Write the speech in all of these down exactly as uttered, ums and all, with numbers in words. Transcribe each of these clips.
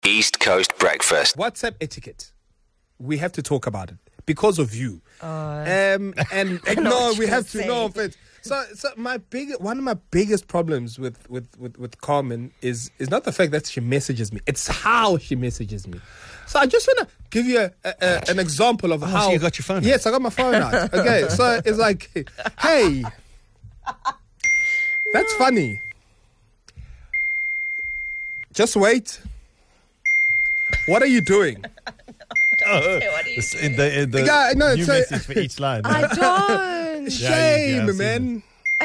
East Coast Breakfast. WhatsApp etiquette. We have to talk about it because of you. Uh, um, and no, we have to. Say. No offense. So, so my big one of my biggest problems with, with, with, with Carmen is is not the fact that she messages me; it's how she messages me. So I just want to give you a, a, a, an example of oh, how so you got your phone. Yes, out. I got my phone out. Okay, so it's like, hey, that's funny. Just wait. What are you doing? Oh, what are you the, doing? The, the yeah, no, new so, message for each line. I don't. Shame, yeah, man.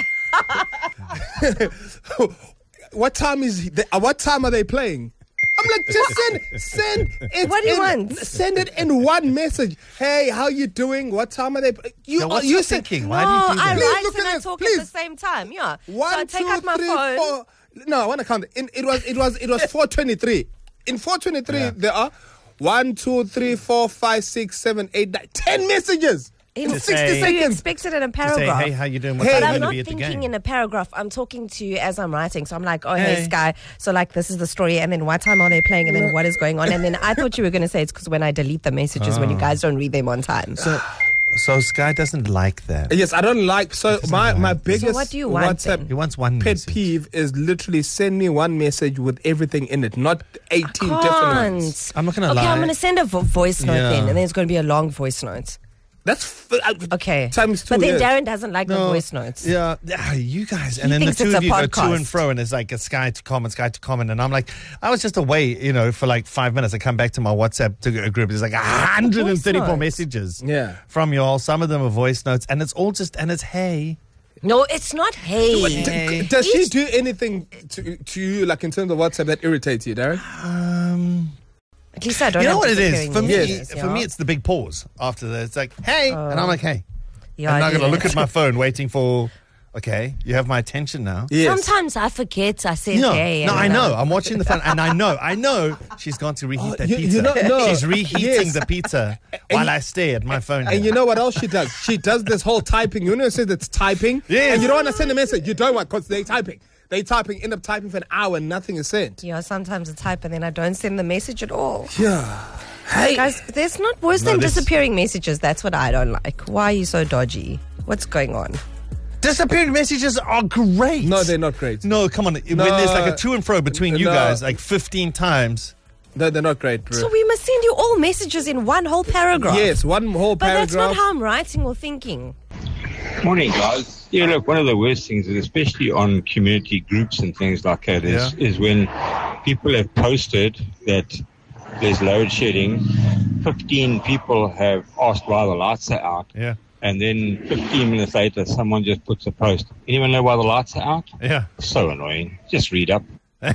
What time is the, uh, what time are they playing? I'm like, just send send it. What do you in, want? Send it in one message. Hey, how you doing? What time are they? You, now, what's you you send, thinking? No, Why do you do that? I Please write look and at I this, talk please. at the same time. Yeah. One, so I take two, out my three, phone. four. No, I want to count it. In, it was it was it was four twenty three. In four twenty three, Yeah. there are one, two, three, four, five, six, seven, eight, nine, ten messages in In sixty say- So you seconds. expect it in a To say, paragraph. hey, how you doing? What Hey. time But are I'm you going not to be at the thinking game? in a paragraph. I'm talking to you as I'm writing. So I'm like, oh, hey, Hey. Sky. So, like, this is the story. And then what time are they playing? And then what is going on? And then I thought you were going to say it's because when I delete the messages, when you guys don't read them on time. So, so Sky doesn't like that. Yes, I don't like. So my my biggest what do you want WhatsApp then? He wants one pet message. peeve is literally send me one message with everything in it, not eighteen different ones. Can't. I'm not gonna okay, lie. I'm going to send a vo- voice note Yeah. then. And then it's going to be a long voice note. That's f- uh, Okay. times two. But then yes. Darren doesn't like the No, voice notes. Yeah, yeah, you guys, and then the thinks two it's of a you go to podcast. and fro, and it's like a Sky to comment, Sky to comment, and I'm like, I was just away, you know, for like five minutes. I come back to my WhatsApp to a group. There's like one hundred thirty-four notes. messages, Yeah. from y'all. Some of them are voice notes, and it's all just, and it's hey, No, it's not hey. Hey. D- does she Each- do anything to to you, like in terms of WhatsApp, that irritates you, Darren? um, At least I don't you know have what it is disappearing for me. messages, For yeah. me, it's the big pause after that. It's like hey, and I'm like hey, Yeah, I'm I not do gonna look that. at my phone waiting for. Okay, you have my attention now. Yes. Sometimes I forget I said No, hey. no, and I then know. I'm- I'm watching the phone, and I know, I know she's gone to reheat Oh, that you- pizza. you know- no. She's reheating Yes. the pizza while I stare at my phone. And you know what else she does? She does this whole typing. You know, it says it's typing. Yes. And you don't want to send a message. You don't want, because they're typing. They typing, end up typing for an hour and nothing is sent. Yeah, sometimes I type and then I don't send the message at all. Yeah. Hey. Guys, there's not worse No, than this- disappearing messages. That's what I don't like. Why are you so dodgy? What's going on? Disappearing messages are great. No, they're not great. No, come on. When there's like a to and fro between you No. guys, like fifteen times. No, they're not great, bro. So we must send you all messages in one whole paragraph. Yes, one whole But paragraph. that's not how I'm writing or thinking. Morning, guys. Yeah, look, one of the worst things, is especially on community groups and things like that, is, Yeah. is when people have posted that there's load shedding. fifteen people have asked why the lights are out. Yeah. And then fifteen minutes later, someone just puts a post. Anyone know why the lights are out? Yeah. So annoying. Just read up.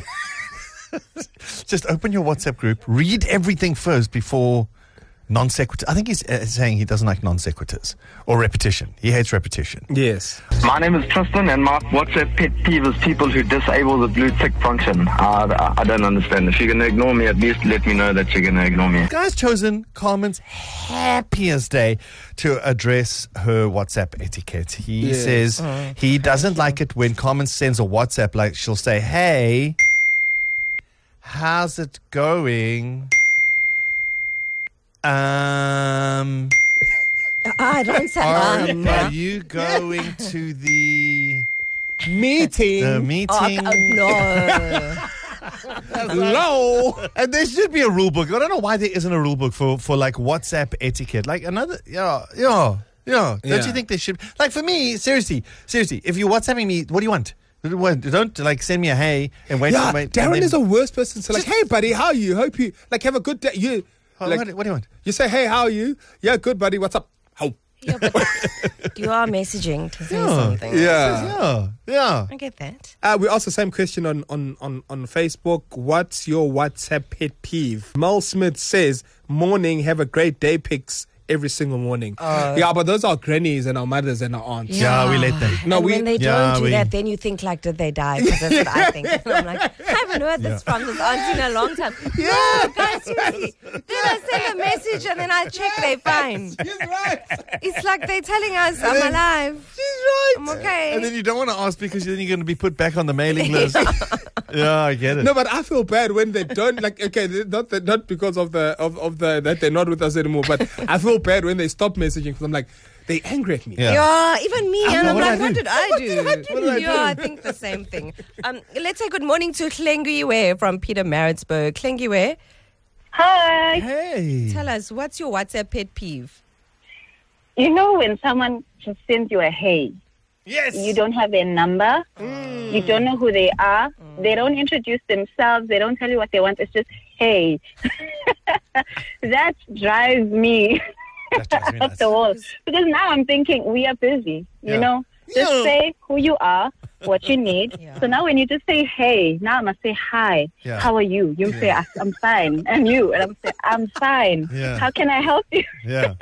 Just open your WhatsApp group, read everything first before non sequitur. I think he's uh, saying he doesn't like non sequiturs or repetition. He hates repetition. Yes. My name is Tristan, and my WhatsApp pet peeve is people who disable the blue tick function. Uh, I don't understand. If you're going to ignore me, at least let me know that you're going to ignore me. Guy's chosen Carmen's happiest day to address her WhatsApp etiquette. He Yes. says he doesn't like it when Carmen sends a WhatsApp, like she'll say, hey, how's it going? Um, I don't say are, um. are you going to the, Meeting. the Oh, meeting? uh, no. Hello. And there should be a rule book. I don't know why there isn't a rule book for, for like WhatsApp etiquette. Like another, yeah, yeah, yeah. Don't Yeah. you think there should? Like for me, seriously, seriously, if you're WhatsApping me, what do you want? What- Don't like send me a hey and wait. Yeah, and wait and Darren then- is the worst person to like, hey, buddy, how are you? Hope you, like, have a good day. You, Oh, like, what, what do you want? you say, hey, how are you? Yeah, good, buddy. What's up? How? Yeah, but you are messaging to say Yeah. something. Yeah. Yeah, yeah. I get that. Uh, we asked the same question on, on, on, on Facebook. What's your WhatsApp pet peeve? Mel Smith says, morning, have a great day pics every single morning. Uh, yeah, but those are grannies and our mothers and our aunts. Yeah, we let them. No, and we. when they yeah, don't do we- that, then you think like, did they die? Because that's what I think. And I'm like, I haven't heard this from this auntie in a long time. Yeah, no, guys, seriously. Then I send a message and then I check they're fine. She's right. It's like they're telling us I'm then- alive. She's right. I'm okay. And then you don't want to ask because then you're going to be put back on the mailing list. Yeah, I get it. No, but I feel bad when they don't like. Okay, they- not that, not because of the of, of the that they're not with us anymore, but I feel bad when they stop messaging because I'm like, they angry at me. Yeah. Yeah, even me. And I'm what like, did I what do? did I do? What did I yeah, do? I think the same thing. Um, let's say good morning to Klengiwe from Peter Maritzburg. Klengiwe, Hi. Hey. tell us, what's your WhatsApp pet peeve? You know when someone just sends you a hey, Yes. you don't have their number, you don't know who they are, they don't introduce themselves, they don't tell you what they want, it's just hey. That drives me That drives me up nuts. the wall. Because now I'm thinking we are busy, you Yeah. know. Just Yeah. say who you are, what you need. Yeah. So now when you just say hey, now I must say hi. Yeah. How are you? You say "I- I'm fine. And you? And I'm say I'm fine. Yeah. How can I help you? Yeah.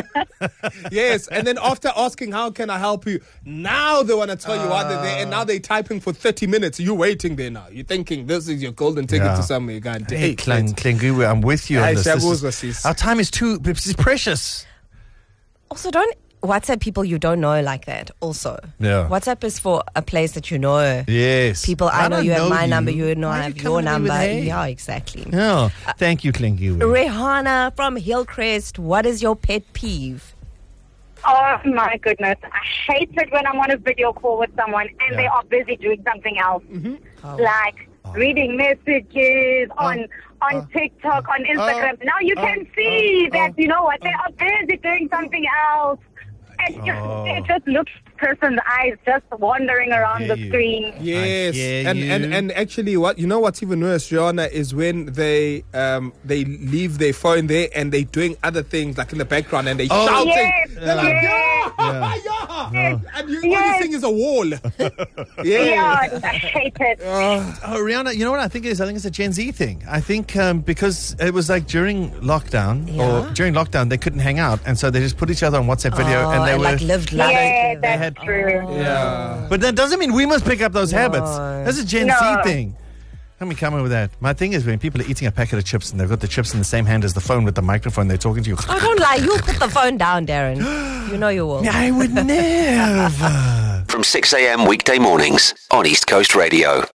Yes, and then after asking how can I help you, now they want to tell you what they're there, and now they're typing for thirty minutes. You're waiting there now. You're thinking this is your golden ticket Yeah. to somewhere. You're going to Hey, eight. Kling, Klingu, I'm with you Hey, on this. This Siyabuzwa, is- sis. Our time is too it's precious. Also, don't WhatsApp people you don't know like that. Also, Yeah. WhatsApp is for a place that you know. Yes. People, I, know don't you have my you. number. You know Why I are have you your coming to me number. with hey? Yeah, exactly. Yeah. Thank you, Klingu. Rihanna from Hillcrest, what is your pet peeve? Oh my goodness. I hate it when I'm on a video call with someone and Yeah. they are busy doing something else. Oh. Like reading messages on on TikTok, on Instagram. now you can see that, you know what, they are busy doing something else. And just, Oh. it just looks person's eyes just wandering around hear the you. screen. Yes, hear and, and you. and actually, what you know, what's even worse, Rihanna, is when they um they leave their phone there and they're doing other things like in the background and they Oh. shouting. Yes, They're like, yes. yeah, yeah, and you, all you're Yes. seeing is a wall. Yeah, yeah. I hate it. Oh, Rihanna, you know what I think it is? I think it's a Gen Z thing. I think um, because it was like during lockdown Yeah. or during lockdown, they couldn't hang out. And so they just put each other on WhatsApp video Oh, and they and were. like lived life. Yeah, together. that's had- true. Yeah. But that doesn't mean we must pick up those habits. That's a Gen No. Z thing. Let me come in with that. My thing is when people are eating a packet of chips and they've got the chips in the same hand as the phone with the microphone, they're talking to you. Oh, don't lie. You'll put the phone down, Darren. You know you will. I would never. From six a.m. weekday mornings on East Coast Radio.